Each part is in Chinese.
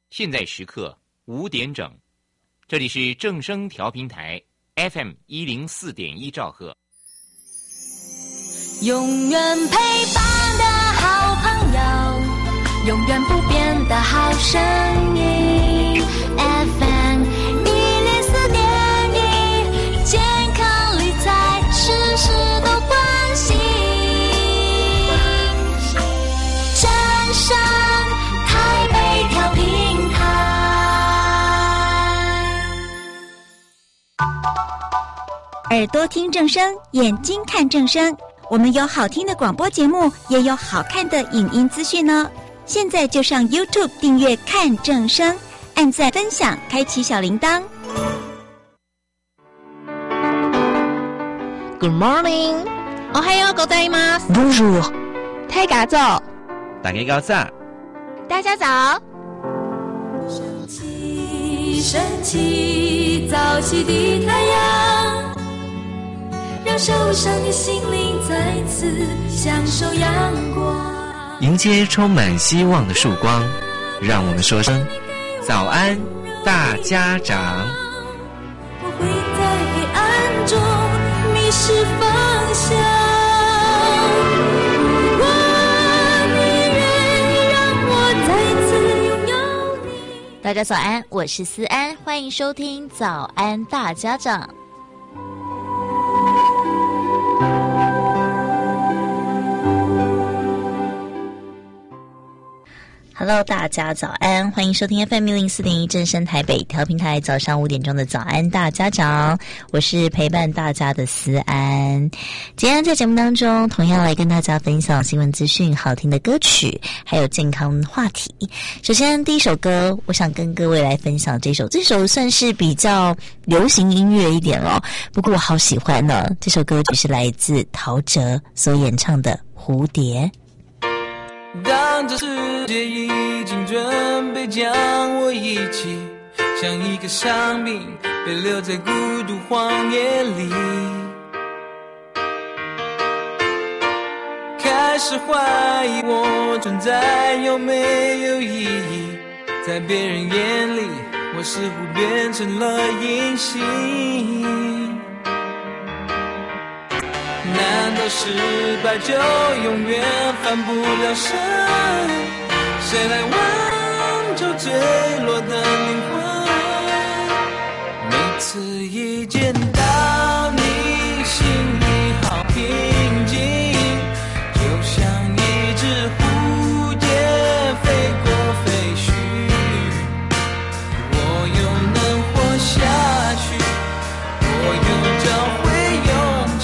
现在时刻5点整，这里是正声调频台 FM104.1兆赫。 永远陪伴的好朋友，永远不变的好声音 FM104.1，健康理财事事都关心，正声台北调频台。 耳朵听正声，眼睛看正声，我们有好听的广播节目，也有好看的影音资讯哦。现在就上 YouTube 订阅看正声，按赞分享，开启小铃铛。 Good morning， おはようございます。 Bonjour， 大家早， 大家早， 大家早。 升起，升起，早起的太阳，让受伤的心灵再次享受阳光。 迎接充满希望的曙光，让我们说声早安，大家长。 我会在黑暗中迷失方向，如果你愿意让我再次拥有你。 大家早安，我是思安，欢迎收听早安大家长。Hello， 大家早安，欢迎收听 FM104.1 正声台北调频台早上5点钟的早安大家长，我是陪伴大家的思安。今天在节目当中，同样来跟大家分享新闻资讯、好听的歌曲，还有健康话题。首先，第一首歌，我想跟各位来分享这首算是比较流行音乐一点哦，不过我好喜欢呢。这首歌曲是来自陶喆所演唱的《蝴蝶》。 当这世界已经准备将我遗弃，像一个伤兵被留在孤独荒野里，开始怀疑我存在有没有意义，在别人眼里我似乎变成了隐形，难道失败就永远翻不了身？谁来挽救坠落的灵魂？每次一见到你，心里好平静，就像一只蝴蝶飞过废墟，我又能活下去，我又找回勇气，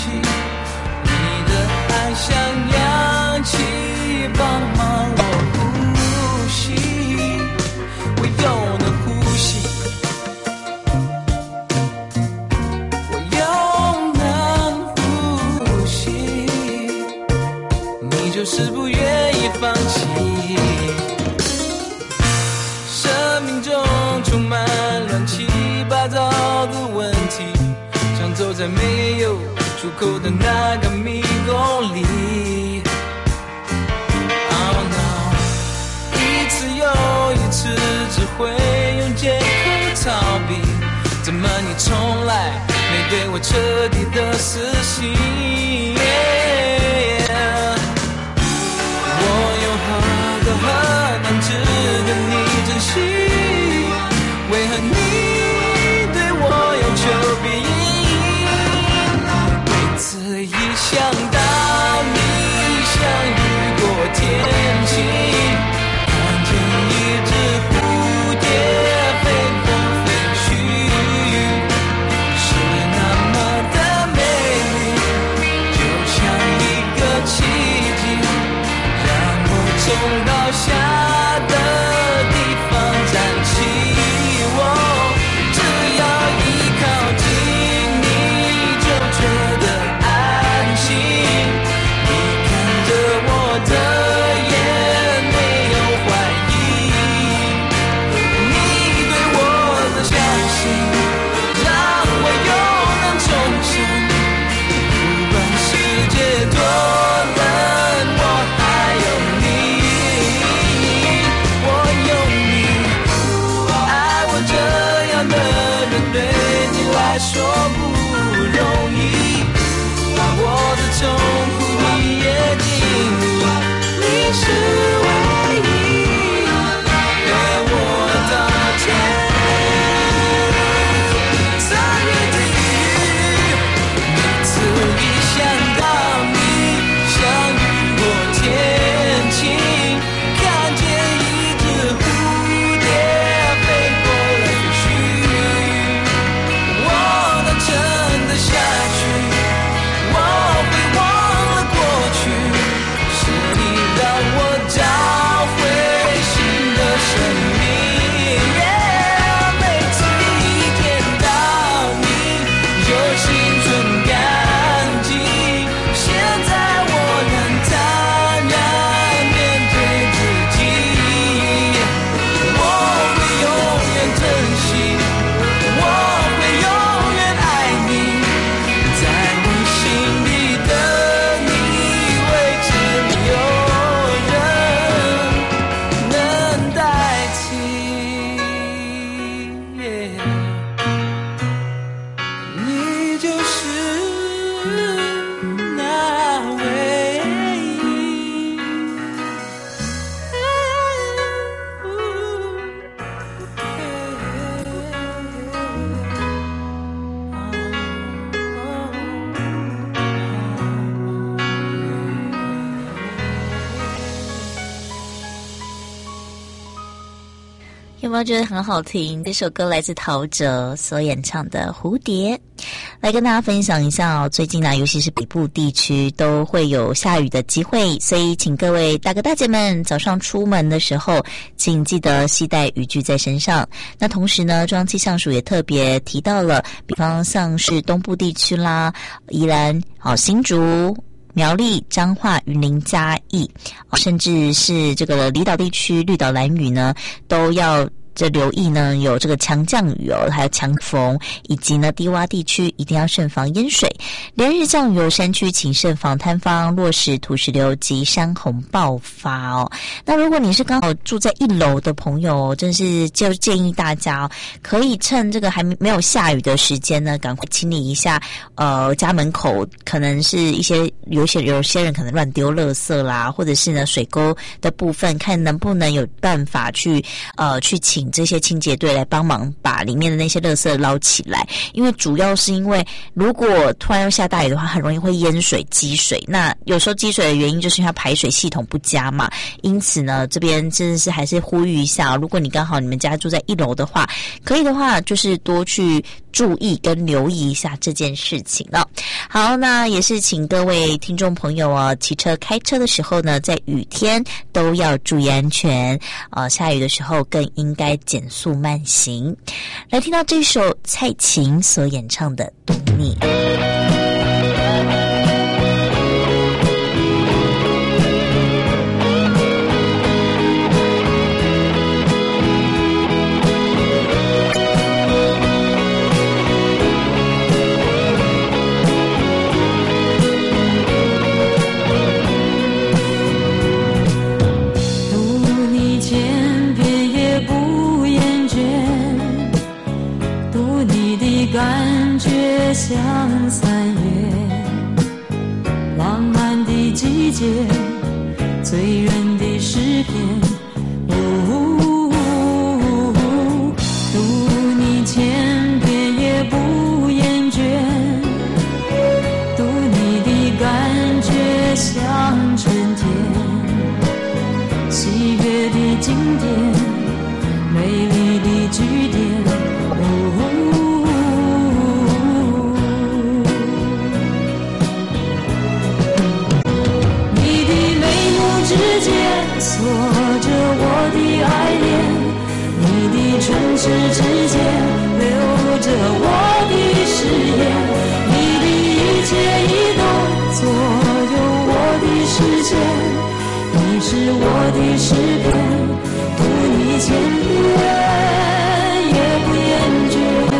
像氧气帮忙我呼吸，我又能呼吸，我又能呼吸，你就是不愿意放弃。生命中充滿亂七八糟的問題，想走在沒有出口的那個迷宮裡。Oh no， 一次又一次只會用借口逃避，怎麼你從來沒對我徹底的死心？我有何德何能值得你珍惜？為何你對我要求別意？每次一想到你像雨過天晴，看見一隻蝴蝶飛過廢墟，是那麼的美麗， 有没有觉得很好听？这首歌来自陶喆所演唱的《蝴蝶》，来跟大家分享一下哦。最近呢，尤其是北部地区都会有下雨的机会，所以请各位大哥大姐们早上出门的时候，请记得携带雨具在身上。那同时呢，中央气象署也特别提到了，比方像是东部地区啦、宜兰、新竹、苗栗、彰化、云林、嘉义，甚至是这个离岛地区、绿岛、兰屿呢，都要留意呢，有这个强降雨还有强风，以及呢低洼地区一定要慎防淹水。连日降雨山区请慎防坍方、落石、土石流及山洪爆发哦。那如果你是刚好住在1楼的朋友，真是就建议大家可以趁这个还没有下雨的时间呢，赶快清理一下家门口可能是有些人可能乱丢垃圾啦，或者是呢水沟的部分，看能不能有办法去请这些清洁队来帮忙把里面的那些垃圾捞起来。因为主要是因为如果突然又下大雨的话，很容易会淹水积水，那有时候积水的原因就是因为它排水系统不佳嘛。因此呢，这边真的是还是呼吁一下，如果你刚好你们家住在1楼的话，可以的话就是多去注意跟留意一下这件事情了。好，那也是请各位听众朋友骑车开车的时候呢，在雨天都要注意安全下雨的时候更应该减速慢行。来听到这首蔡琴所演唱的《懂你》。 感觉像3月浪漫的季节，醉人的诗篇，读你千遍也不厌倦，读你的感觉像春天，喜悦的经典，美丽的句点，锁着我的爱恋，你的唇齿之间留着我的誓言，你的一切移动左右我的视线，你是我的诗篇，读你千遍也不厌倦。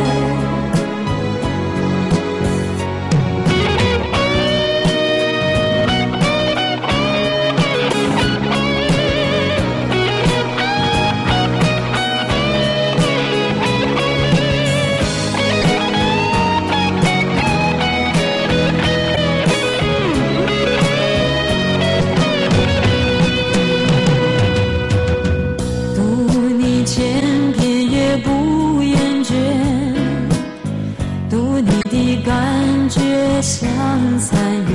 感觉像3月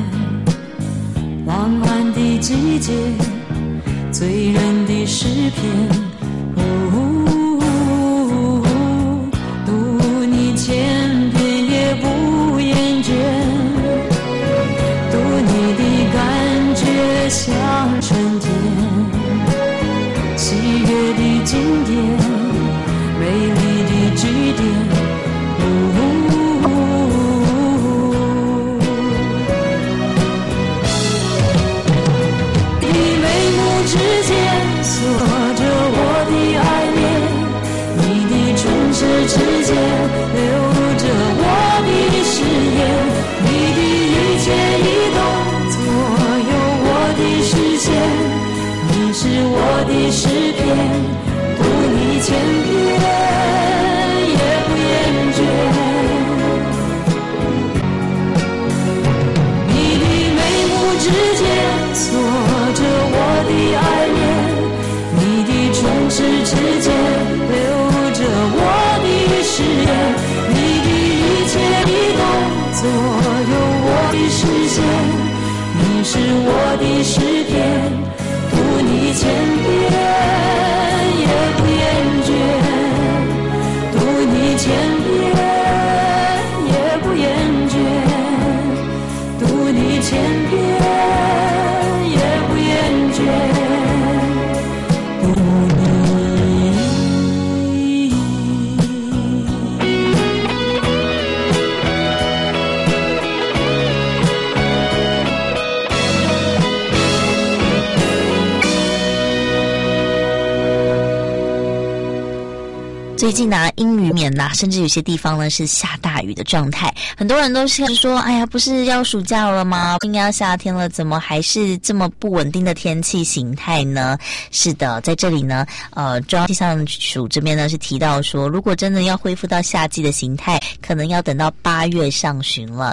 浪漫的季节，醉人的诗篇，读你千遍也不厌倦，读你的感觉像春天，喜悦的经典，美丽的句点，锁着我的爱恋，你的唇齿之间留着我的誓言，你的一切移动左右我的视线，你是我的诗篇，读你千遍也不厌倦。你的眉目之间锁着我的爱恋，唇齿之间留着我的誓言，你的一切移动左右我的视线，你是我的诗篇，读你千遍也不厌最近呢，阴雨绵呐，甚至有些地方呢是下大雨的状态。很多人都是说，哎呀，不是要暑假了吗？应该要夏天了，怎么还是这么不稳定的天气形态呢？是的，在这里呢，中央气象署这边呢是提到说，如果真的要恢复到夏季的形态，可能要等到8月上旬了，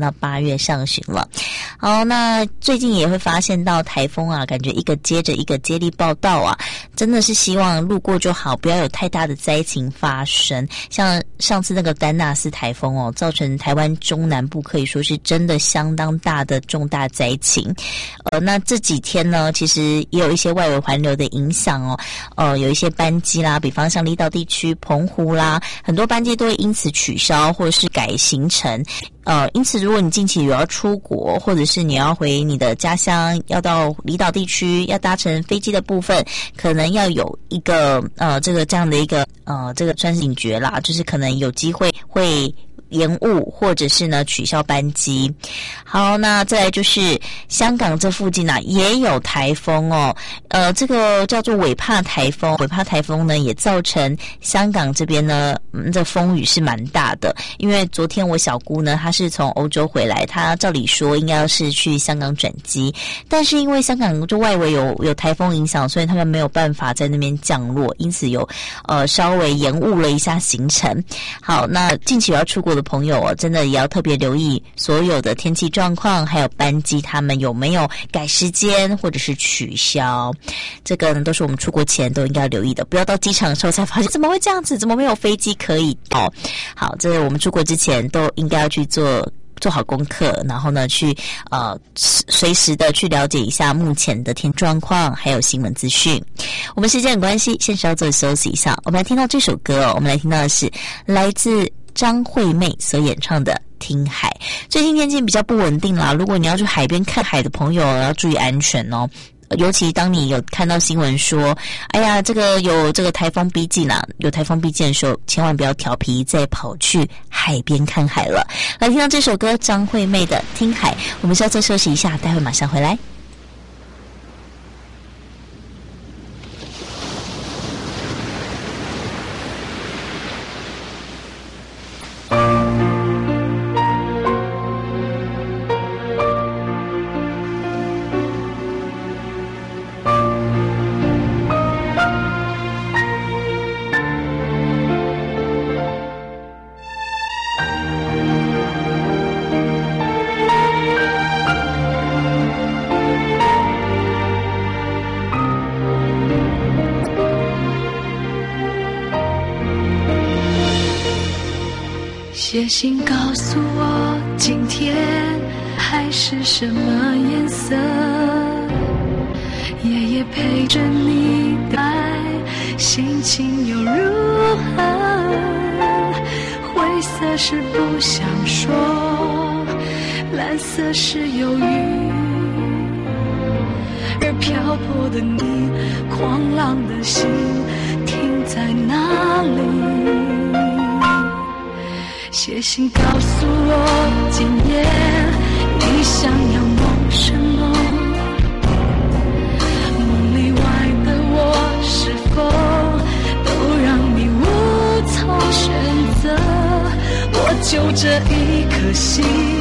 好，那最近也会发现到台风啊，感觉一个接着一个接力报道啊，真的是希望路过就好，不要有太大的灾情发生。像上次那个丹纳斯台风哦，造成台湾中南部可以说是真的相当大的重大灾情。那这几天呢，其实也有一些外围环流的影响哦，有一些班机啦，比方像离岛地区、澎湖啦，很多班机都会因此取消或者是改行程。因此如果你近期有要出国，或者是你要回你的家乡，要到离岛地区，要搭乘飞机的部分，可能要有一个这样的一个这个算是警觉啦，就是可能有机会会延误或者是呢取消班机。好，那再来就是香港这附近啊也有台风哦，这个叫做尾帕台风。尾帕台风呢也造成香港这边呢这风雨是蛮大的。因为昨天我小姑呢她是从欧洲回来，她照理说应该是去香港转机，但是因为香港就外围有台风影响，所以他们没有办法在那边降落，因此有稍微延误了一下行程。好，那近期有要出国的朋友真的也要特别留意所有的天气状况，还有班机他们有没有改时间或者是取消，这个呢都是我们出国前都应该要留意的，不要到机场的时候才发现怎么会这样子，怎么没有飞机可以到。好，这个我们出国之前都应该要去做好功课，然后呢去随时的去了解一下目前的天状况还有新闻资讯。我们时间有关系，先稍作休息一下，我们来听到这首歌我们来听到的是来自张惠妹所演唱的听海。最近天气比较不稳定啦，如果你要去海边看海的朋友要注意安全哦。尤其当你有看到新闻说，哎呀，这个有这个台风逼近啊，有台风逼近的时候，千万不要调皮再跑去海边看海了。来听到这首歌，张惠妹的《听海》，我们稍作休息一下，待会马上回来。 写信告诉我今天海是什么颜色，夜夜陪着你的爱，心情又如何？灰色是不想说，蓝色是忧郁，而漂泊的你，狂浪的心停在哪里？写信告诉我今夜你想要梦什么，梦里外的我是否都让你无从选择？我就这一颗心，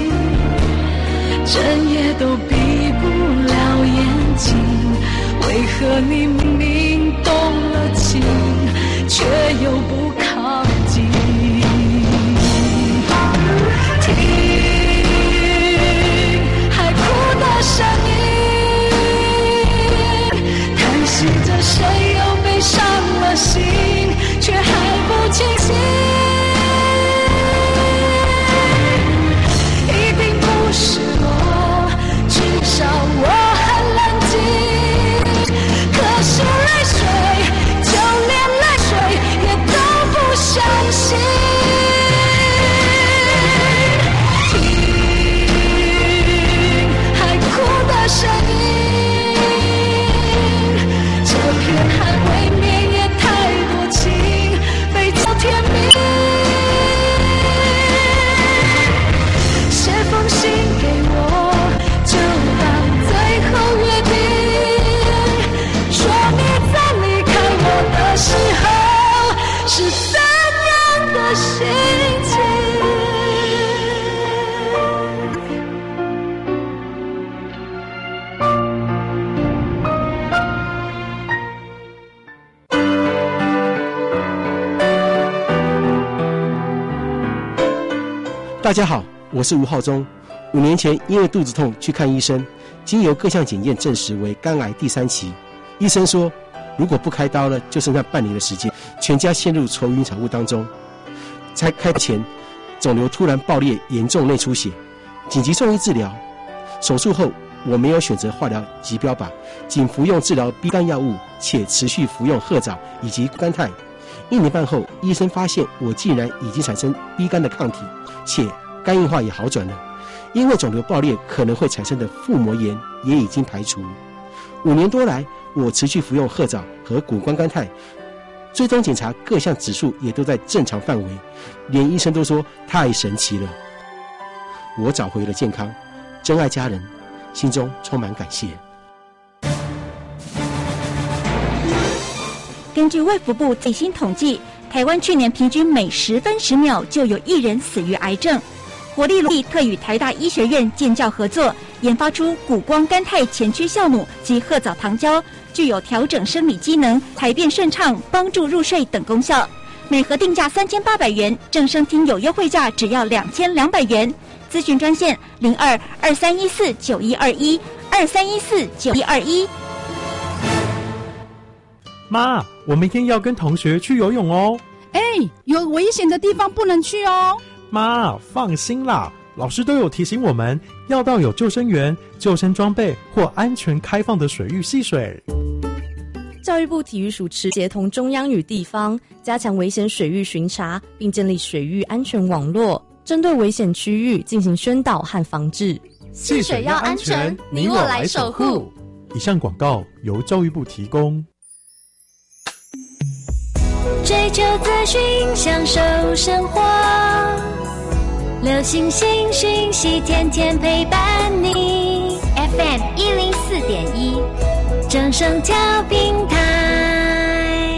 整夜都闭不了眼睛，为何你明明动了情，却又不靠近？听海哭的声音，叹息着谁又被伤了心，却还不清醒。一定不是我，至少我很冷静，可是泪水大家好，我是吴浩中。5年前因为肚子痛去看医生，经由各项检验证实为肝癌第3期。医生说，如果不开刀了，就剩下半年的时间，全家陷入愁云惨雾当中。才开刀前，肿瘤突然爆裂，严重内出血，紧急送医治疗。手术后，我没有选择化疗及标靶，仅服用治疗 B 肝药物，且持续服用褐藻以及甘肽。1年半后，医生发现我竟然已经产生 B 肝的抗体，且肝硬化也好转了。因为肿瘤爆裂可能会产生的腹膜炎也已经排除。5年多来，我持续服用褐藻和谷胱甘肽，追踪检查各项指数也都在正常范围，连医生都说太神奇了。我找回了健康，珍爱家人，心中充满感谢。 根据卫福部最新统计，台湾去年平均每10分10秒就有1人死于癌症。活力力特与台大医学院建教合作，研发出谷胱甘肽前驱酵母及褐藻糖胶，具有调整生理机能、排便顺畅、帮助入睡等功效。每盒定价3800元，正声听有优惠价只要2200元。咨询专线02-2314-9121，2314-9121。 妈，我明天要跟同学去游泳哦。 有危险的地方不能去哦。 妈，放心啦，老师都有提醒我们要到有救生员、救生装备或安全开放的水域戏水。 教育部体育署持协同中央与地方，加强危险水域巡查，并建立水域安全网络，针对危险区域进行宣导和防治。 戏水要安全，你我来守护。 以上广告由教育部提供。 追求资讯，享受生活，流行新讯息，天天陪伴你。FM 104.1，正声调频台。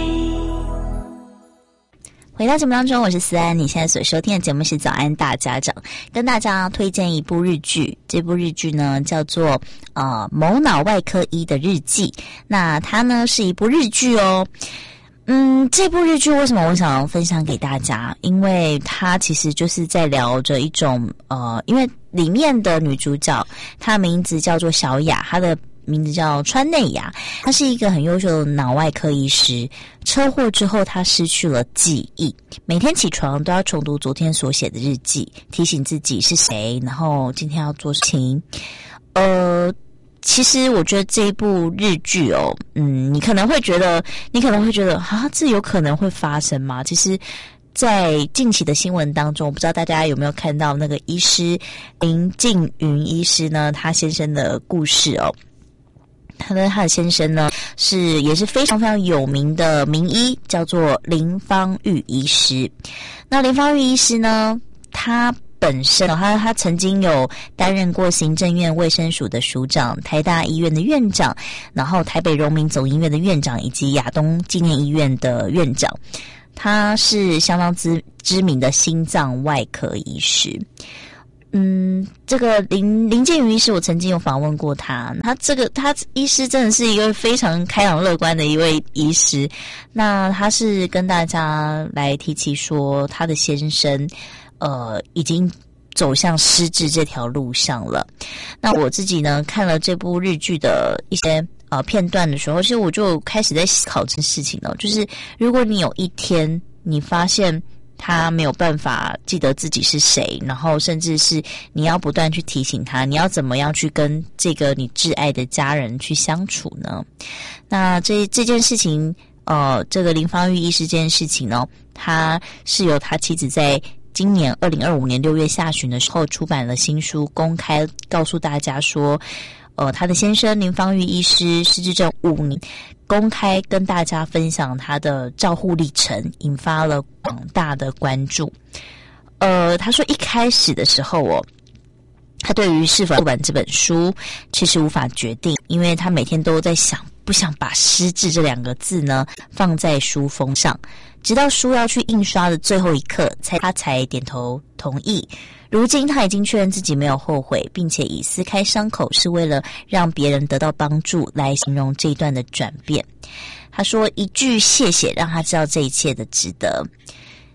回到节目当中，我是思安。你现在所收听的节目是早安大家长，跟大家推荐一部日剧。这部日剧呢叫做某脑外科医的日记。那它呢是一部日剧哦。这部日剧为什么我想要分享给大家？因为它其实就是在聊着一种因为里面的女主角她名字叫做小雅，她的名字叫川内雅，她是一个很优秀的脑外科医师。车祸之后她失去了记忆，每天起床都要重读昨天所写的日记，提醒自己是谁，然后今天要做事情。其实我觉得这一部日剧哦，你可能会觉得这有可能会发生吗？其实在近期的新闻当中，我不知道大家有没有看到那个医师林静云医师呢，他先生的故事哦。他的先生呢也是非常非常有名的名医，叫做林芳玉医师。那林芳玉医师呢，他本身他曾经有担任过行政院卫生署的署长、台大医院的院长，然后台北荣民总医院的院长，以及亚东纪念医院的院长。他是相当知名的心脏外科医师。这个林建宇医师，我曾经有访问过他。他医师真的是一个非常开朗乐观的一位医师。那他是跟大家来提起说，他的先生已经走向失智这条路上了。那我自己呢，看了这部日剧的一些片段的时候，其实我就开始在思考这件事情了。就是如果你有一天你发现他没有办法记得自己是谁，然后甚至是你要不断去提醒他，你要怎么样去跟这个你挚爱的家人去相处呢？那这件事情这个林芳玉医师这件事情呢，他是由他妻子在今年2025年6月下旬的时候出版了新书，公开告诉大家说他的先生林芳玉医师失智症5年，公开跟大家分享他的照护历程，引发了广大的关注。他说一开始的时候他对于是否出版这本书其实无法决定，因为他每天都在想不想把失智这2个字呢放在书封上，直到书要去印刷的最后一刻他才点头同意。如今他已经确认自己没有后悔，并且以撕开伤口是为了让别人得到帮助来形容这一段的转变。他说一句谢谢让他知道这一切的值得。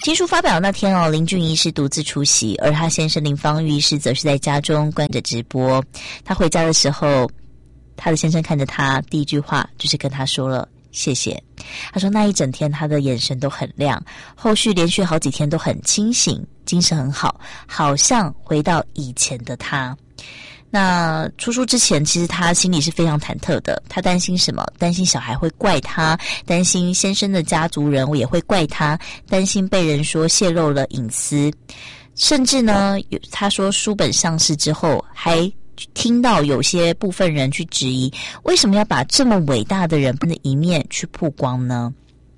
新书发表那天哦，林俊医师独自出席，而他先生林芳玉医师则是在家中观着直播。他回家的时候，他的先生看着他，第一句话就是跟他说了谢谢。他说那一整天他的眼神都很亮，后续连续好几天都很清醒，精神很好，好像回到以前的他。那出书之前，其实他心里是非常忐忑的。他担心什么？担心小孩会怪他，担心先生的家族人也会怪他，担心被人说泄露了隐私，甚至呢，他说书本上市之后，还听到有些部分人去质疑，为什么要把这么伟大的人的一面去曝光呢？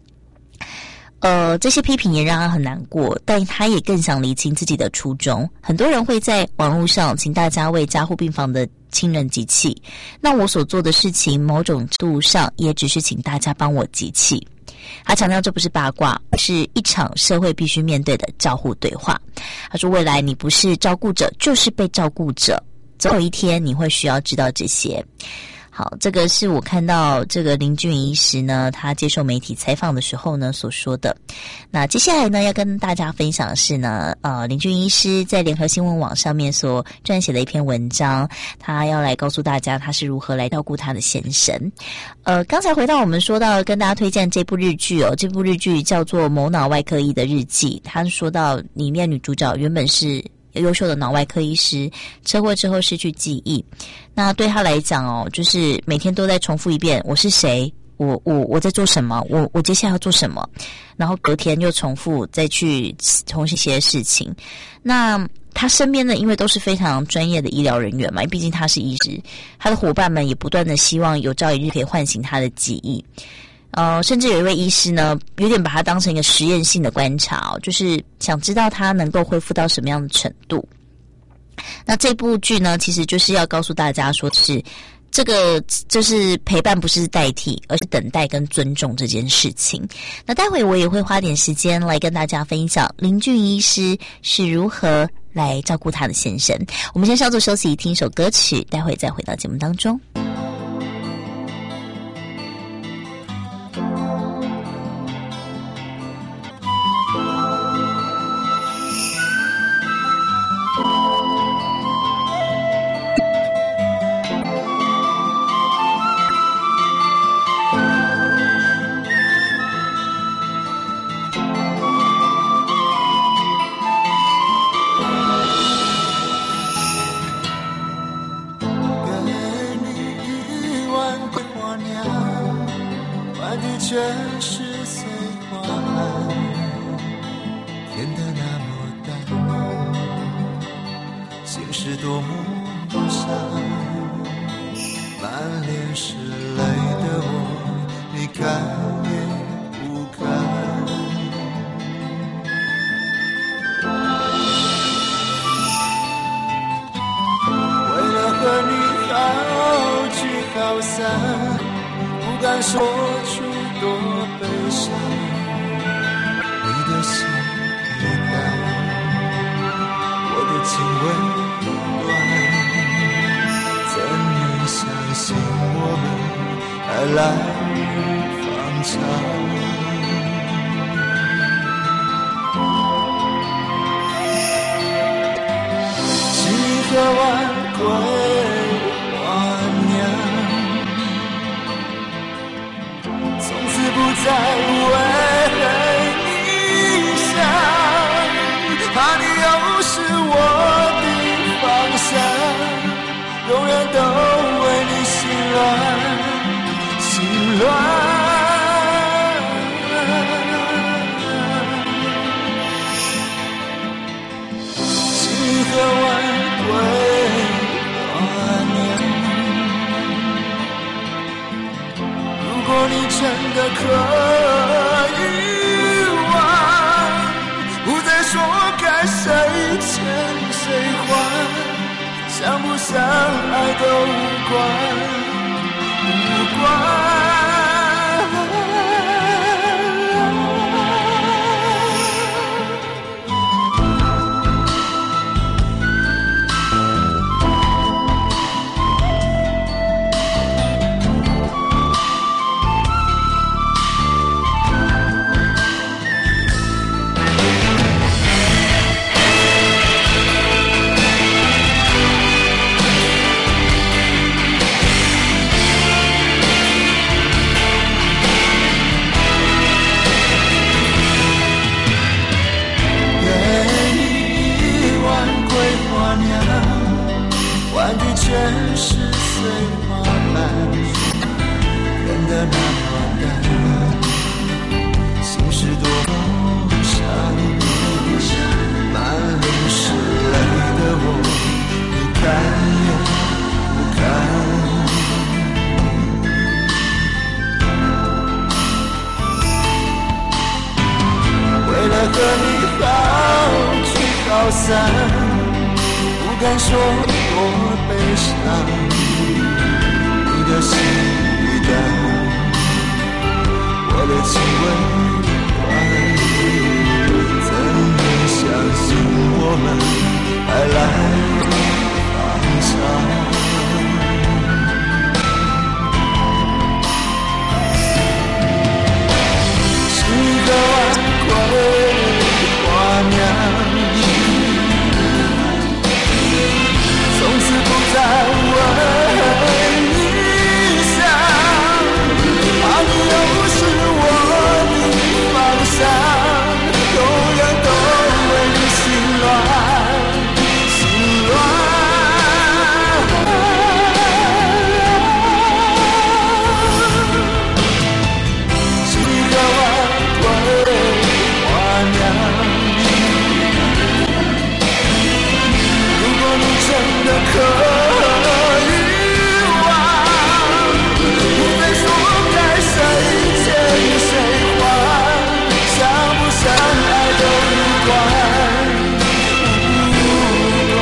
这些批评也让他很难过，但他也更想厘清自己的初衷。很多人会在网络上请大家为加护病房的亲人集气，那我所做的事情某种程度上也只是请大家帮我集气。他强调这不是八卦，是一场社会必须面对的照护对话。他说未来你不是照顾者就是被照顾者，总有一天你会需要知道这些。好，这个是我看到这个林俊医师呢，他接受媒体采访的时候呢所说的。那接下来呢，要跟大家分享的是呢，林俊医师在联合新闻网上面所撰写的一篇文章，他要来告诉大家他是如何来照顾他的先生。刚才回到我们说到跟大家推荐这部日剧哦，这部日剧叫做《某脑外科医的日记》，他说到里面女主角原本是优秀的脑外科医师，车祸之后失去记忆。那对他来讲哦，就是每天都在重复一遍我是谁，我在做什么，我接下来要做什么，然后隔天又重复再去重新写事情。那他身边的因为都是非常专业的医疗人员嘛，毕竟他是医师，他的伙伴们也不断的希望有朝一日可以唤醒他的记忆。甚至有一位医师呢，有点把他当成一个实验性的观察哦，就是想知道他能够恢复到什么样的程度。那这部剧呢，其实就是要告诉大家说是这个就是陪伴不是代替，而是等待跟尊重这件事情。那待会我也会花点时间来跟大家分享林俊医师是如何来照顾他的先生。我们先稍作休息，听一首歌曲，待会再回到节目当中。 想不想爱都无关，无关。 和你好聚好散，不敢说多悲伤，你的心已淡，我的情未断，怎能相信我们还来方长？是个晚归花娘，从此不再问你想，怕你又不是我的方向，同样都为你心乱心乱。是个晚归花娘，如果你真的可以忘，不非说该谁欠谁还，想不想爱都无关无关。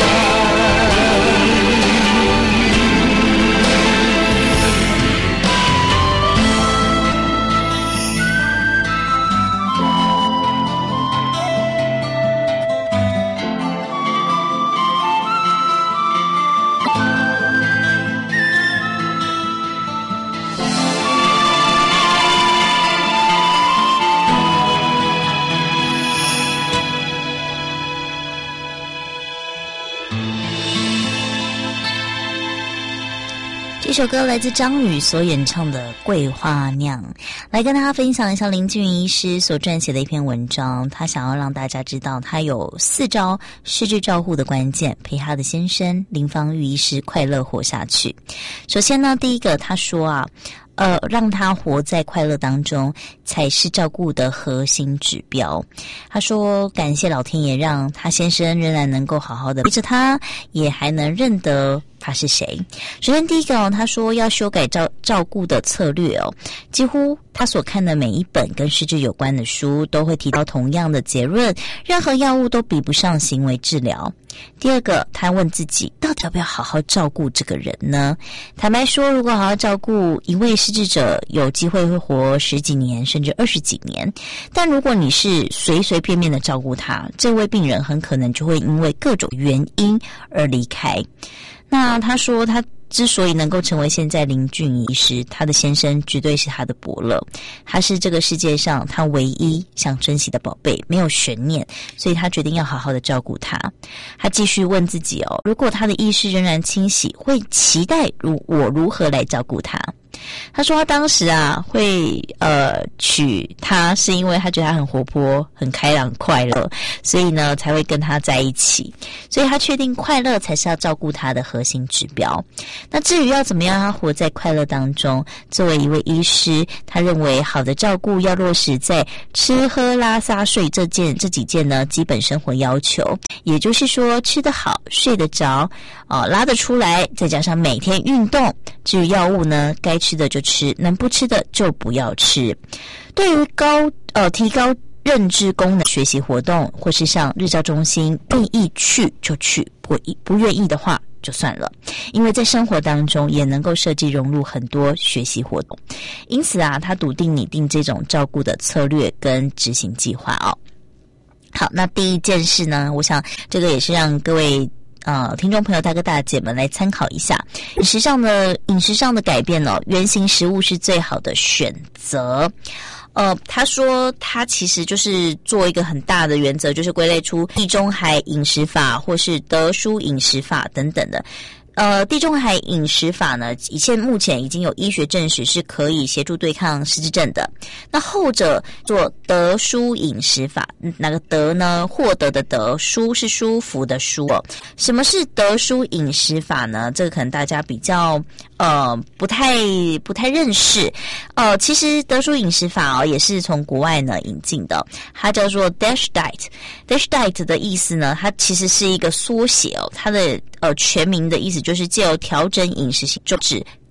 这首歌来自张宇所演唱的《桂花酿》，来跟大家分享一下林俊医师所撰写的一篇文章。他想要让大家知道，他有4招失智照护的关键，陪他的先生林芳玉医师快乐活下去。首先呢，第一个他说啊，让他活在快乐当中才是照顾的核心指标。他说感谢老天爷让他先生仍然能够好好的陪着他，也还能认得他是谁。首先第一个他说要修改照顾的策略几乎他所看的每一本跟失智有关的书都会提到同样的结论，任何药物都比不上行为治疗。第二个，他问自己到底要不要好好照顾这个人呢？坦白说，如果好好照顾一位失智者，有机会会活10几年甚至20几年，但如果你是随随便便的照顾他，这位病人很可能就会因为各种原因而离开。那他说他之所以能够成为现在林俊医师，他的先生绝对是他的伯乐，他是这个世界上他唯一想珍惜的宝贝，没有悬念，所以他决定要好好的照顾他。他继续问自己如果他的意识仍然清晰，会期待我如何来照顾他。他说他当时会娶她，是因为他觉得他很活泼、很开朗、快乐，所以呢才会跟他在一起。所以他确定快乐才是要照顾他的核心指标。那至于要怎么样他活在快乐当中，作为一位医师，他认为好的照顾要落实在吃喝拉撒睡这几件呢基本生活要求，也就是说吃得好、睡得着、拉得出来，再加上每天运动。至于药物呢，该吃的就吃，能不吃的就不要吃。对于提高认知功能学习活动，或是上日照中心，愿意去就去，不愿意的话就算了，因为在生活当中也能够设计融入很多学习活动。因此他笃定拟定这种照顾的策略跟执行计划好，那第一件事呢，我想这个也是让各位听众朋友大哥大姐们来参考一下。饮食上的改变原型食物是最好的选择。他说他其实就是做一个很大的原则，就是归类出地中海饮食法或是德叔饮食法等等的。地中海饮食法呢，目前已经有医学证实是可以协助对抗失智症的。那后者做德舒饮食法，哪个德呢？获得的德，舒是舒服的舒什么是德舒饮食法呢？这个可能大家比较不太认识。其实德舒饮食法也是从国外呢引进的，它叫做 DASH Diet。DASH Diet 的意思呢，它其实是一个缩写它的全名的意思就是借由调整饮食性，重视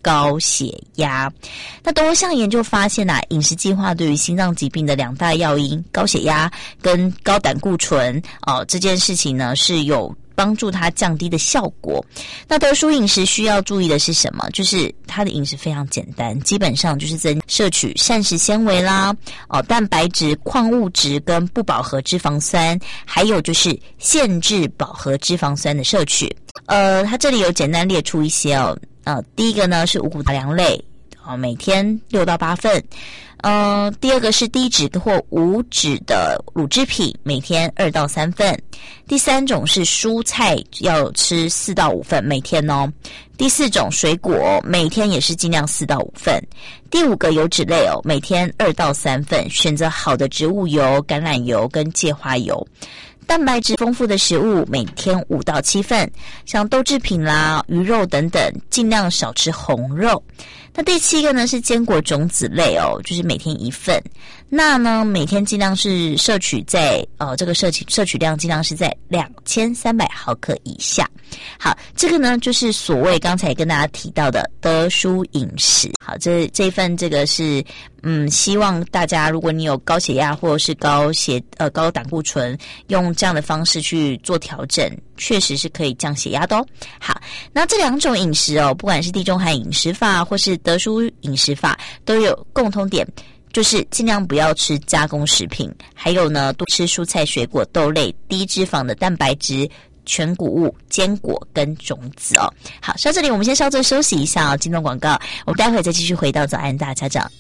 高血压。那多项研究发现饮食计划对于心脏疾病的2大要因高血压跟高胆固醇这件事情呢是有帮助它降低的效果。那德叔饮食需要注意的是什么？就是它的饮食非常简单，基本上就是摄取膳食纤维啦，蛋白质、矿物质跟不饱和脂肪酸，还有就是限制饱和脂肪酸的摄取。它这里有简单列出一些第一个呢是五谷杂粮类，每天6到8份。第二个是低脂或无脂的乳制品，每天2到3份。第三种是蔬菜，要吃4到5份每天哦。第四种水果，每天也是尽量4到5份。第五个油脂类每天2到3份，选择好的植物油、橄榄油跟芥花油。蛋白质丰富的食物每天5到7份，像豆制品啦、鱼肉等等，尽量少吃红肉。那第7个呢是坚果种子类就是每天1份。钠呢每天尽量是摄取在这个摄取量尽量是在2300毫克以下。好，这个呢就是所谓刚才跟大家提到的德叔饮食。好，这一份这个是希望大家如果你有高血压或者是高胆固醇，用这样的方式去做调整，确实是可以降血压的哦。好，那这2种饮食不管是地中海饮食法或是德叔饮食法，都有共通点，就是尽量不要吃加工食品，还有呢多吃蔬菜水果豆类，低脂肪的蛋白质、全谷物、坚果跟种子哦。好，到这里我们先稍作休息一下进段广告，我们待会再继续回到早安大家长。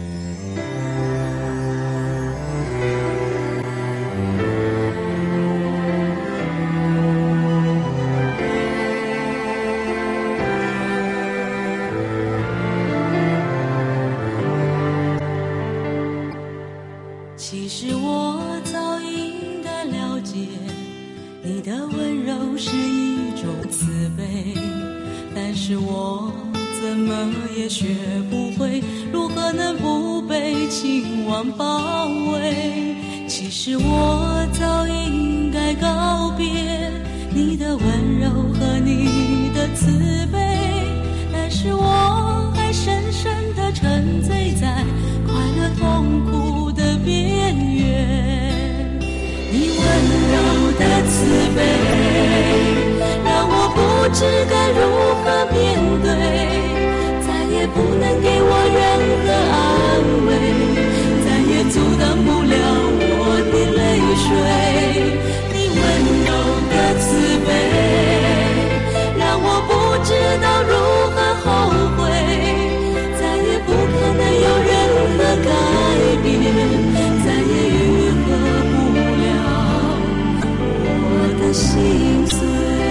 其实我早应该了解，你的温柔是一种慈悲，但是我怎么也学不会如何能不被情网包围。其实我早应该告别你的温柔和你的慈悲，但是我还深深地沉醉在快乐痛苦的边缘。你温柔的慈悲让我不知该如何面对，再也不能给我任何安慰，再也阻挡不了我的泪水。你温柔的慈悲让我不知道如何后悔，再也不可能有任何改变，再也愈合不了我的心碎。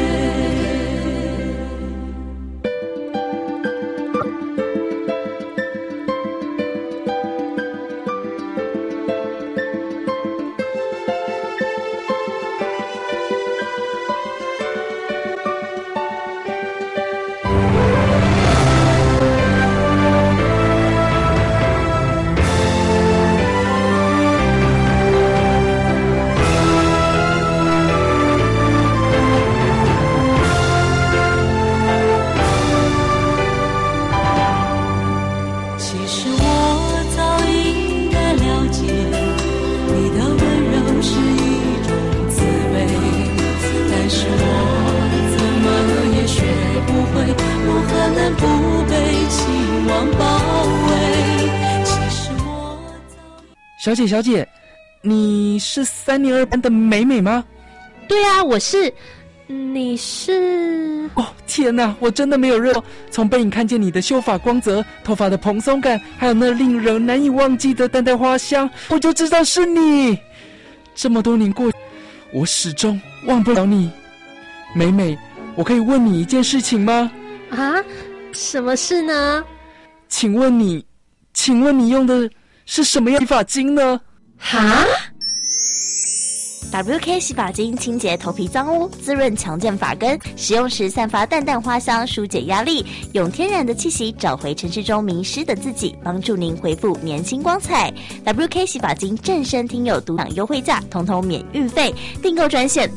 小姐，你是3年2班的美美吗？ 对啊，我是。你是？ 哦，天哪，我真的没有热。从背影看见你的秀发光泽、头发的蓬松感，还有那令人难以忘记的淡淡花香，我就知道是你。这么多年过，我始终忘不了你。美美，我可以问你一件事情吗？ 啊？什么事呢？ 请问你用的是什么样的洗发精呢？ 哈？ WK 洗发精清洁头皮脏污，滋润强健发根，使用时散发淡淡花香，疏解压力，用天然的气息找回城市中迷失的自己，帮助您恢复年轻光彩。WK 洗发精正身听友独享优惠价，统统免运费，订购专线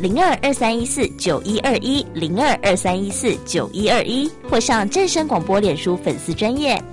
02231491210223149121，或上正声广播脸书粉丝专页。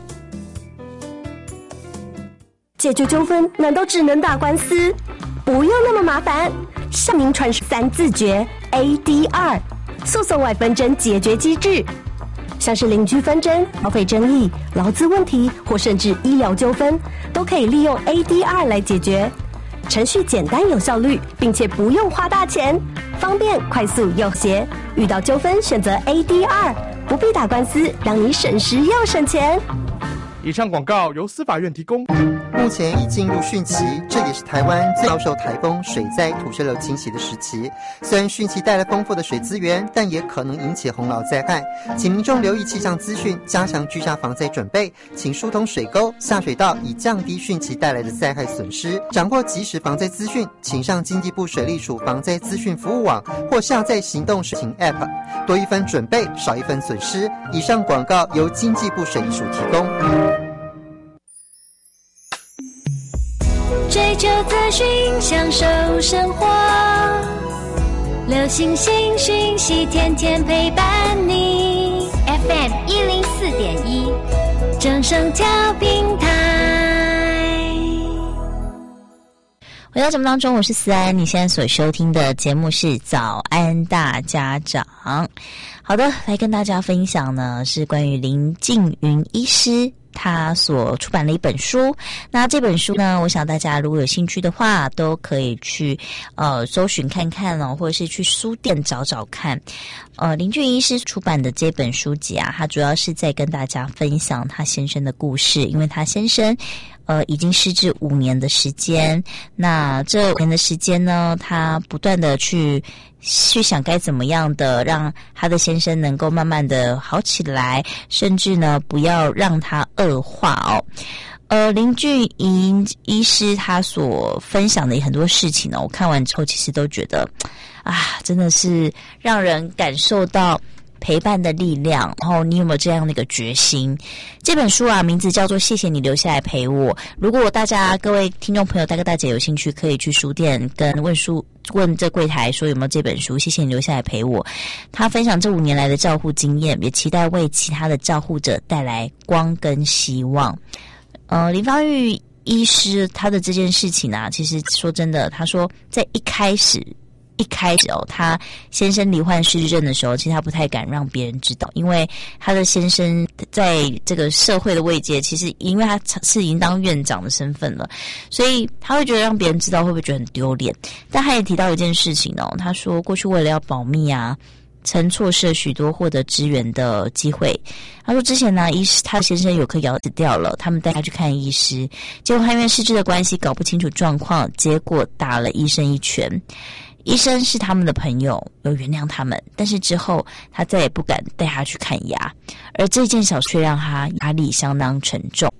解决纠纷难道只能打官司？不用那么麻烦，向您传授3字诀 ADR 诉讼外纷争解决机制，像是邻居纷争、消费争议、劳资问题或甚至医疗纠纷，都可以利用 ADR 来解决。程序简单有效率，并且不用花大钱，方便快速又协。遇到纠纷选择 ADR， 不必打官司，让你省时又省钱。 以上广告由司法院提供。 目前已进入汛期，这也是台湾最遭受台风、水灾、土石流侵袭的时期。虽然汛期带来丰富的水资源，但也可能引起洪涝灾害，请民众留意气象资讯，加强居家防灾准备，请疏通水沟、下水道，以降低汛期带来的灾害损失。掌握即时防灾资讯，请上经济部水利署防灾资讯服务网或下载行动水情 App， 多一分准备，少一分损失。以上广告由经济部水利署提供。 追求资讯，享受生活，流行新讯息，天天陪伴你。FM 104.1，正声调频台。 回到节目当中，我是思安，你现在所收听的节目是早安大家长。好的，来跟大家分享呢，是关于林静云医师他所出版的一本书。那这本书呢，我想大家如果有兴趣的话，都可以去搜寻看看哦，或者是去书店找找看。林俊医师出版的这本书籍啊，他主要是在跟大家分享他先生的故事，因为他先生已经失智5年的时间。那这5年的时间呢，他不断的去想该怎么样的让他的先生能够慢慢的好起来，甚至呢不要让他恶化哦。林俊莹医师他所分享的很多事情呢，我看完之后其实都觉得真的是让人感受到陪伴的力量，然后你有没有这样的一个决心？这本书啊，名字叫做《谢谢你留下来陪我》。如果各位听众朋友、大哥大姐有兴趣，可以去书店跟问这柜台说有没有这本书《谢谢你留下来陪我》。他分享这5年来的照护经验，也期待为其他的照护者带来光跟希望。林芳玉医师他的这件事情啊，其实说真的，他说在一开始他先生罹患失智症的时候，其实他不太敢让别人知道，因为他的先生在这个社会的位阶，其实因为他是已经当院长的身份了，所以他会觉得让别人知道会不会觉得很丢脸。但他也提到一件事情哦，他说过去为了要保密啊，曾错失了许多获得支援的机会。他说之前呢，他的先生有颗牙死掉了，他们带他去看医师，结果他因为失智的关系搞不清楚状况，结果打了医生一拳。医生是他们的朋友，有原谅他们，但是之后他再也不敢带他去看牙，而这件小事却让他压力相当沉重。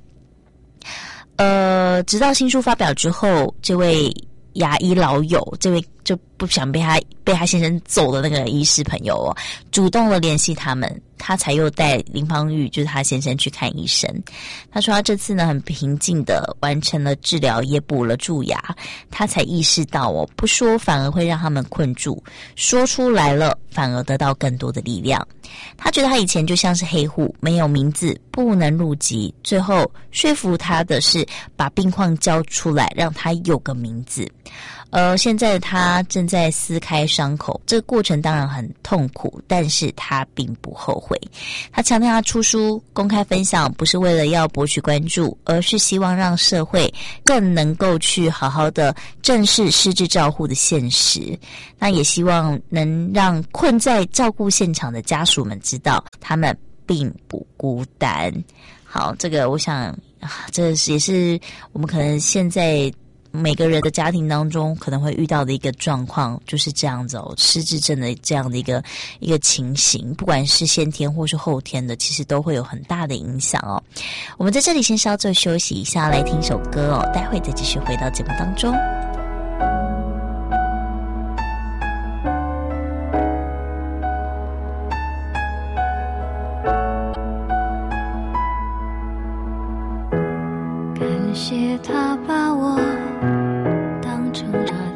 直到新书发表之后，这位牙医老友，这位就不想被他先生揍的那个医师朋友哦，主动的联系他们，他才又带林芳玉，就是他先生去看医生。他说他这次呢很平静的完成了治疗，也补了蛀牙，他才意识到哦，不说反而会让他们困住，说出来了反而得到更多的力量。他觉得他以前就像是黑户，没有名字，不能入籍，最后说服他的是把病况交出来，让他有个名字。现在他正在撕开伤口，这个过程当然很痛苦，但是他并不后悔。他强调他出书公开分享不是为了要博取关注，而是希望让社会更能够去好好的正视失智照护的现实。那也希望能让困在照顾现场的家属们知道，他们并不孤单。好，这个我想这也是我们可能现在每个人的家庭当中可能会遇到的一个状况，就是这样子哦，失智症的这样的一个情形，不管是先天或是后天的，其实都会有很大的影响哦。我们在这里先稍作休息一下，来听首歌哦，待会再继续回到节目当中。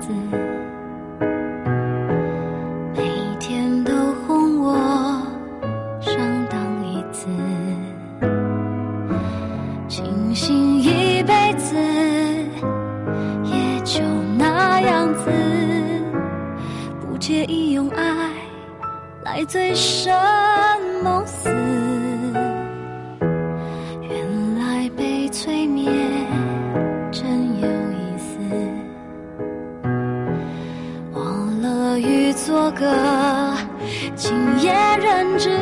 子，每天都哄我上当一次，庆幸一辈子也就那样子，不介意用爱来醉生梦死。原来被催眠真有意思，忘了欲做个今夜人质，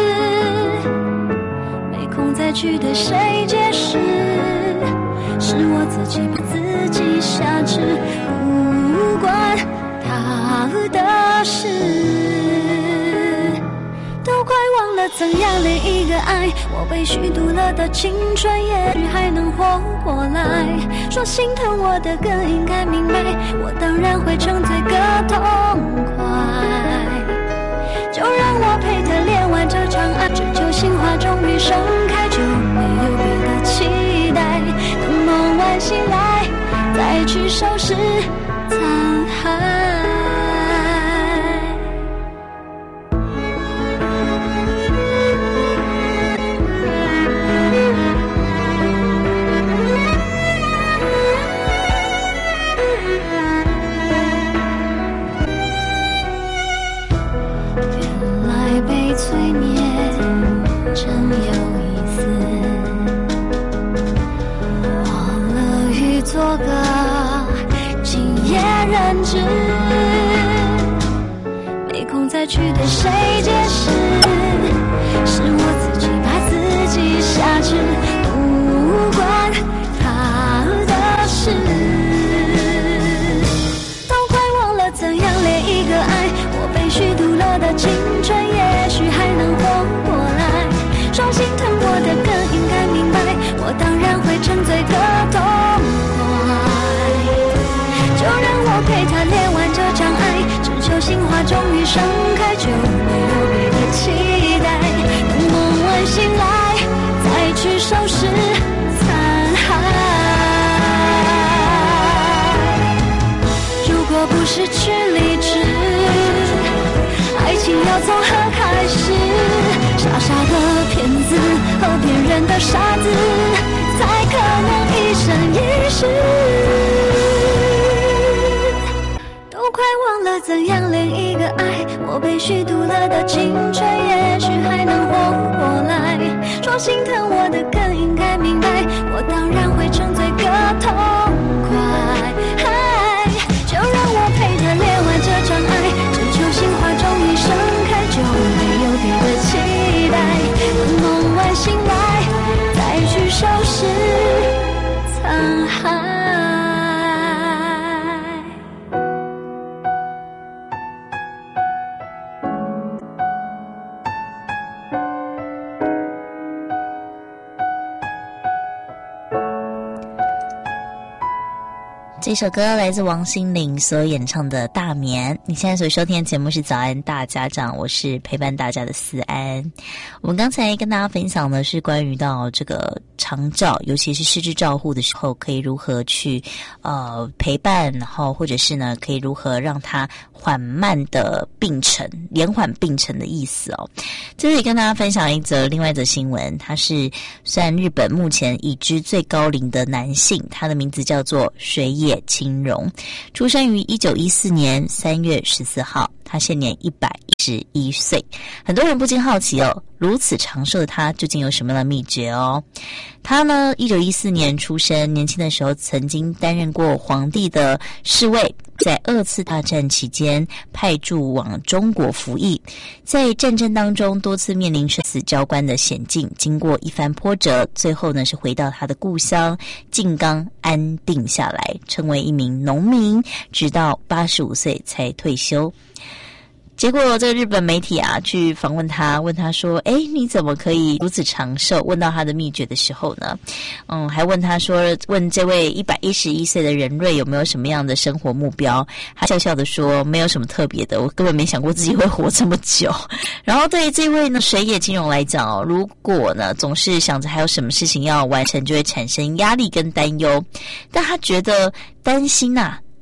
没空再去对谁解释，是我自己把自己挟持，不关他的事。都快忘了怎样连一个爱，我被虚度了的青春也许还能活过来。说心疼我的更应该明白，我当然会沉醉个痛快。就让我陪他练完这场爱，只求心花终于盛开，就没有别的期待。等梦完醒来，再去收拾残骸。催眠真有意思，忘了欲做个今夜人质，没空再去对谁解释，是我自己把自己挟持，不关他的事。都快忘了怎样连一个爱，我被虚度了的青春也许还能活过来。说心疼我的更应该明白，我当然会沉醉个痛快。就让我陪他练完这场爱，只求心花终于盛开，就没有别的期待。等梦完醒来，再去收拾残骸。如果不失去理智，爱情要从何开始？傻傻的骗子和骗人的傻子，才可能一生一世。都快忘了怎样连一个爱，我被虚度了的青春也许还能活过来。说心疼我的更应该明白，我当然会沉醉个痛快。就让我陪他练完这场爱，只求心花终于盛开，就没有别的期待。等梦完醒来，再去收拾残骸。 这首歌来自王心凌所演唱的《大眠》。你现在所收听的节目是早安大家长，我是陪伴大家的思安。我们刚才跟大家分享的是关于到这个长照，尤其是失智照护的时候，可以如何去陪伴，然后或者是呢，可以如何让它缓慢的病程，延缓病程的意思哦。这里跟大家分享另外一则新闻，他是算日本目前已知最高龄的男性，他的名字叫做水野清荣，出生于1914年3月14号，他现年111岁。很多人不禁好奇哦，如此长寿的他究竟有什么样的秘诀哦？他呢，1914年出生，年轻的时候曾经担任过皇帝的侍卫，在2次大战期间派驻往中国服役，在战争当中多次面临生死交关的险境，经过一番波折，最后呢是回到他的故乡静冈安定下来，成为一名农民，直到85岁才退休。结果这个日本媒体啊去访问他，问他说你怎么可以如此长寿？问到他的秘诀的时候呢，还问他说，问这位111岁的人瑞有没有什么样的生活目标？他笑笑的说，没有什么特别的，我根本没想过自己会活这么久。然后对于这位呢水野清荣来讲哦，如果呢总是想着还有什么事情要完成，就会产生压力跟担忧。但他觉得担心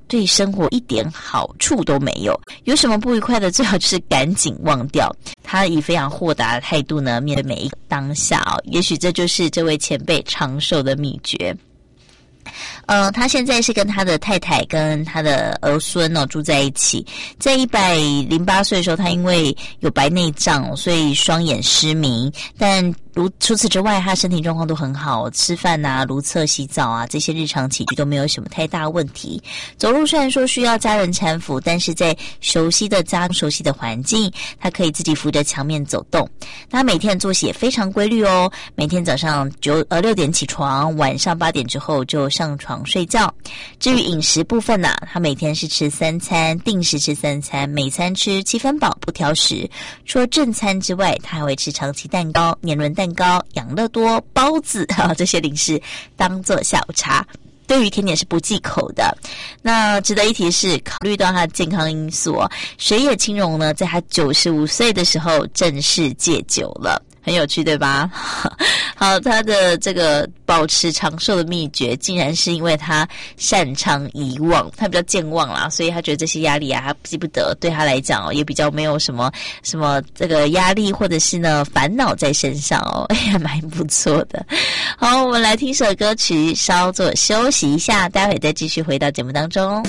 对生活一点好处都没有。有什么不愉快的，最好就是赶紧忘掉。他以非常豁达的态度呢，面对每一个当下也许这就是这位前辈长寿的秘诀。他现在是跟他的太太跟他的儿孙住在一起。在108岁的时候，他因为有白内障，所以双眼失明，但除此之外，他身体状况都很好，吃饭啊、如厕、洗澡啊，这些日常起居都没有什么太大问题。走路虽然说需要家人搀扶，但是在熟悉的家、熟悉的环境，他可以自己扶着墙面走动。他每天的作息也非常规律哦，每天早上6点起床，晚上8点之后就上床睡觉。至于饮食部分他每天是吃3餐，定时吃3餐，每餐吃7分饱，不挑食。除了正餐之外，他还会吃长崎蛋糕、年轮蛋糕、养乐多、包子这些零食当做下午茶。对于甜点是不忌口的。那值得一提是，考虑到他的健康因素水野清荣呢，在他95岁的时候正式戒酒了。很有趣对吧？好，他的这个保持长寿的秘诀竟然是因为他擅长遗忘，他比较健忘啦，所以他觉得这些压力他记不得，对他来讲也比较没有什么这个压力或者是呢烦恼在身上还蛮不错的。好，我们来听首歌曲，稍作休息一下，待会再继续回到节目当中。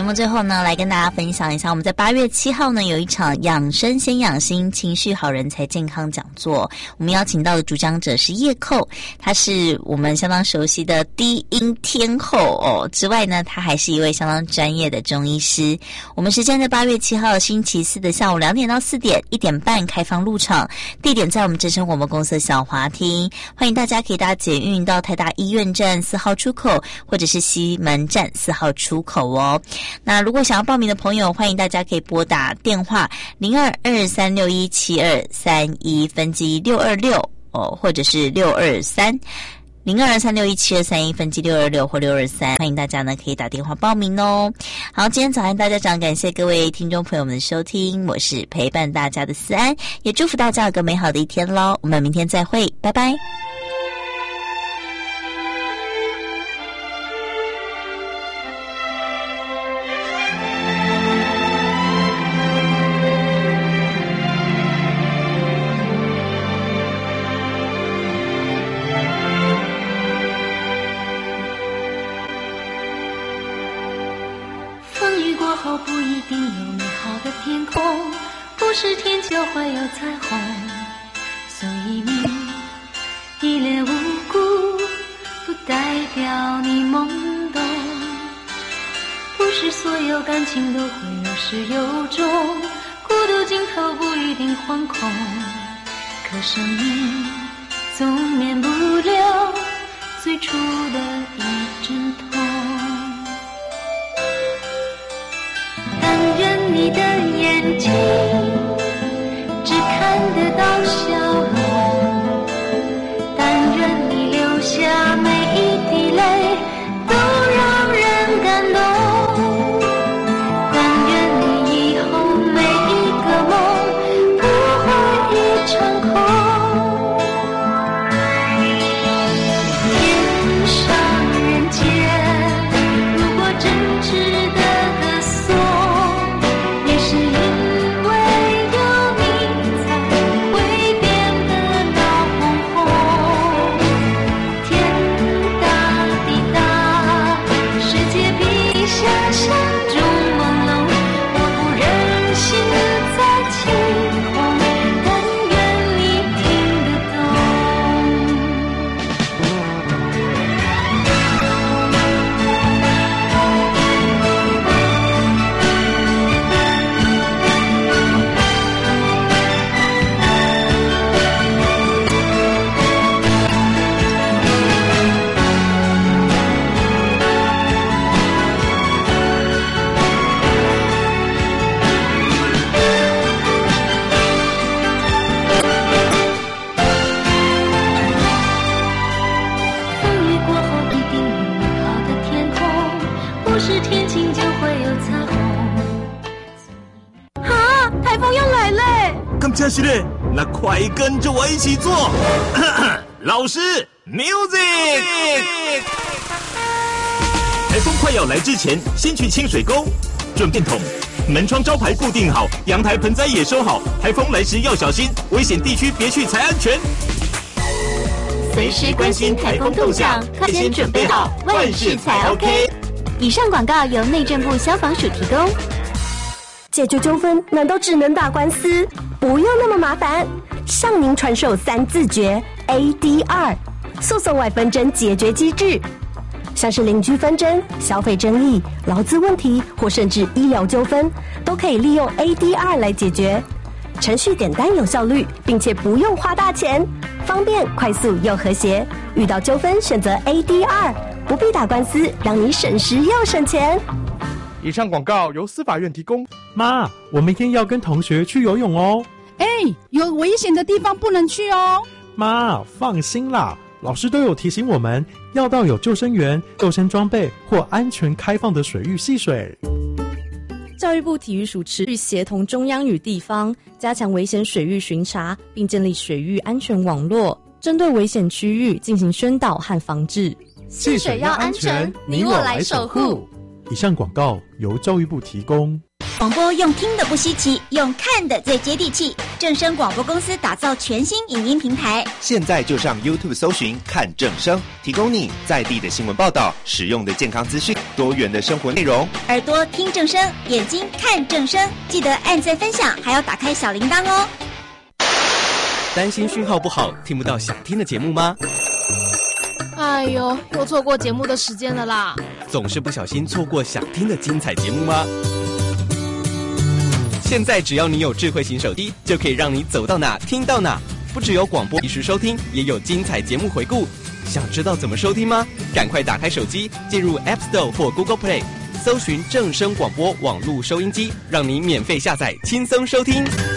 目最后呢，来跟大家分享一下，我们在8月7号呢有一场养生先养心，情绪好人才健康讲座。我们邀请到的主讲者是叶寇，他是我们相当熟悉的低音天后哦。之外呢，他还是一位相当专业的中医师。我们时间在8月7号星期四的下午2点到4点，1点半开放入场，地点在我们正声广播公司的小华厅。欢迎大家可以搭捷运到台大医院站4号出口，或者是西门站4号出口哦。那如果想要报名的朋友，欢迎大家可以拨打电话0223617231分机626哦，或者是6230223617231分机626或623，欢迎大家呢可以打电话报名哦。好，今天早安大家长，感谢各位听众朋友们的收听，我是陪伴大家的思安，也祝福大家有个美好的一天咯。我们明天再会，拜拜。 后不一定有美好的天空，不是天就会有彩虹，所以你一脸无辜不代表你懵懂，不是所有感情都会有始有终，孤独尽头不一定惶恐，可生命总免不了最初的一阵痛。但愿你的眼睛只看得到笑容，但愿你流下每一滴泪都让人感动，但愿你以后每一个梦不会一场空。天上人间，如果真值得歌颂， 这是嘞，那快跟着我一起做。老师 ，music。台风快要来之前，先去清水沟，准便桶，门窗招牌固定好，阳台盆栽也收好。台风来时要小心，危险地区别去才安全。 随时关心台风动向，快先准备好，万事才 OK。以上广告由内政部消防署提供。 解决纠纷难道只能打官司？不用那么麻烦，向您传授3字诀 AD2， 诉讼外纷争解决机制。像是邻居纷争、消费争议、劳资问题或甚至医疗纠纷，都可以利用 AD2 来解决。程序简单有效率，并且不用花大钱，方便快速又和谐。遇到纠纷选择 AD2， 不必打官司，让你省时又省钱。 以上广告由司法院提供。 妈，我明天要跟同学去游泳哦。 有危险的地方不能去哦。 妈，放心啦，老师都有提醒我们，要到有救生员、救生装备或安全开放的水域戏水。 教育部体育署持续协同中央与地方，加强危险水域巡查，并建立水域安全网络，针对危险区域进行宣导和防治。 戏水要安全，你我来守护。 以上广告由教育部提供。 广播用听的不稀奇，用看的最接地气。正声广播公司打造全新影音平台， 现在就上 YouTube 搜寻看正声，提供你在地的新闻报道、实用的健康资讯、多元的生活内容。 耳朵听正声，眼睛看正声，记得按赞分享，还要打开小铃铛哦。 担心讯号不好，听不到想听的节目吗？ 哎呦，又错过节目的时间了啦！ 总是不小心错过想听的精彩节目吗？现在只要你有智慧型手机，就可以让你走到哪听到哪。不只有广播及时收听，也有精彩节目回顾。想知道怎么收听吗？赶快打开手机，进入 App Store 或 Google Play， 搜寻正声广播网络收音机，让你免费下载，轻松收听。